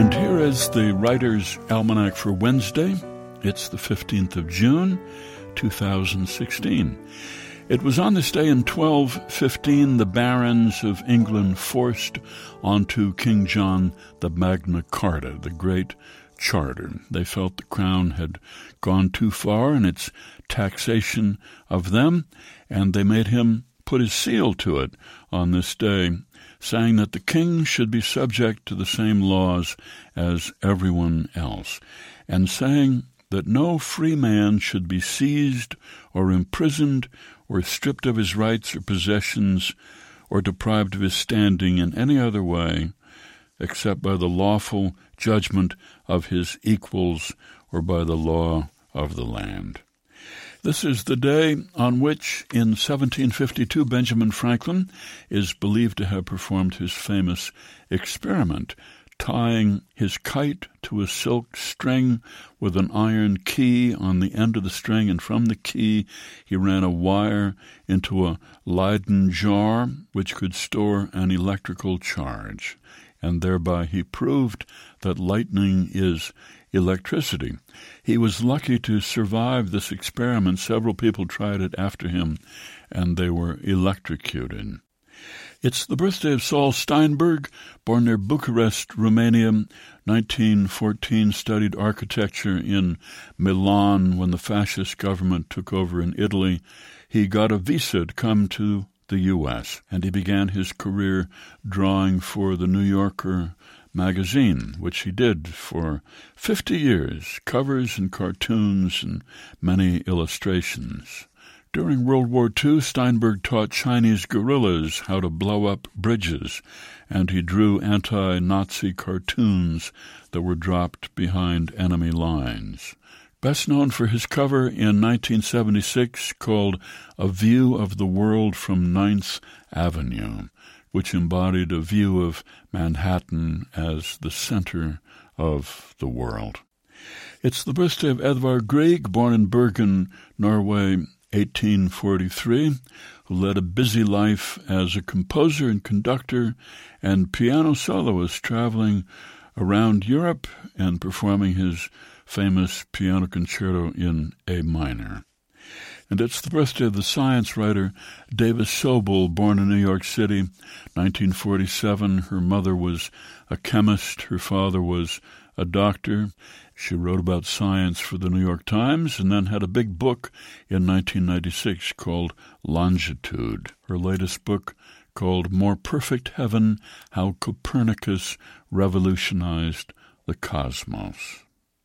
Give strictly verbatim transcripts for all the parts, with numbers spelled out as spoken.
And here is the Writer's Almanac for Wednesday. It's the fifteenth of June, two thousand sixteen. It was on this day in twelve fifteen the barons of England forced onto King John the Magna Carta, the Great Charter. They felt the crown had gone too far in its taxation of them, and they made him put his seal to it on this day, saying that the king should be subject to the same laws as everyone else, and saying that no free man should be seized or imprisoned or stripped of his rights or possessions or deprived of his standing in any other way except by the lawful judgment of his equals or by the law of the land. This is the day on which, in seventeen fifty-two, Benjamin Franklin is believed to have performed his famous experiment, tying his kite to a silk string with an iron key on the end of the string, and from the key he ran a wire into a Leyden jar which could store an electrical charge, and thereby he proved that lightning is electricity. He was lucky to survive this experiment. Several people tried it after him, and they were electrocuted. It's the birthday of Saul Steinberg, born near Bucharest, Romania, nineteen fourteen, studied architecture in Milan when the fascist government took over in Italy. He got a visa to come to the U S, and he began his career drawing for the New Yorker magazine, which he did for fifty years, covers and cartoons and many illustrations. During World War Two, Steinberg taught Chinese guerrillas how to blow up bridges, and he drew anti-Nazi cartoons that were dropped behind enemy lines. Best known for his cover in nineteen seventy-six called A View of the World from Ninth Avenue, which embodied a view of Manhattan as the center of the world. It's the birthday of Edvard Grieg, born in Bergen, Norway, eighteen forty-three, who led a busy life as a composer and conductor and piano soloist, traveling around Europe and performing his famous piano concerto in A minor. And it's the birthday of the science writer Davis Sobel, born in New York City, nineteen forty-seven. Her mother was a chemist. Her father was a doctor. She wrote about science for the New York Times and then had a big book in nineteen ninety-six called Longitude. Her latest book, called More Perfect Heaven, How Copernicus Revolutionized the Cosmos.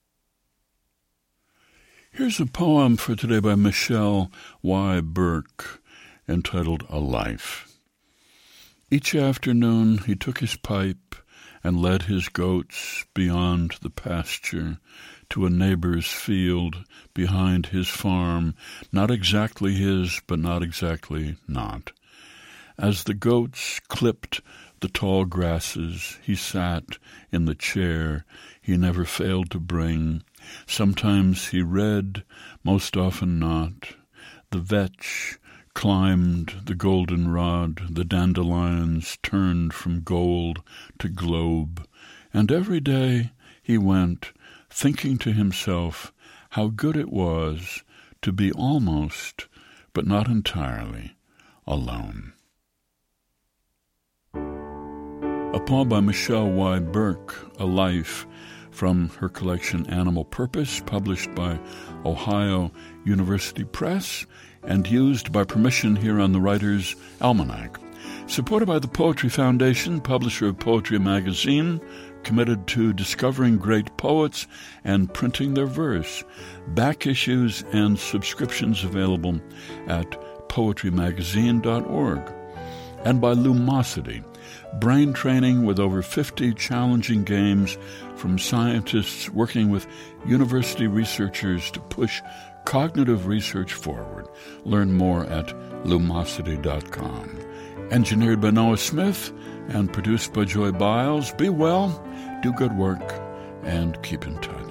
Here's a poem for today by Michelle Y. Burke, entitled A Life. Each afternoon he took his pipe and led his goats beyond the pasture to a neighbor's field behind his farm, not exactly his, but not exactly not. As the goats clipped the tall grasses, he sat in the chair he never failed to bring. Sometimes he read, most often not. The vetch climbed the goldenrod, the dandelions turned from gold to globe, and every day he went, thinking to himself how good it was to be almost, but not entirely, alone. A poem by Michelle Y. Burke, A Life, from her collection Animal Purpose, published by Ohio University Press and used by permission here on the Writer's Almanac. Supported by the Poetry Foundation, publisher of Poetry Magazine, committed to discovering great poets and printing their verse. Back issues and subscriptions available at poetry magazine dot org. And by Lumosity, brain training with over fifty challenging games from scientists working with university researchers to push cognitive research forward. Learn more at lumosity dot com. Engineered by Noah Smith and produced by Joy Biles. Be well, do good work, and keep in touch.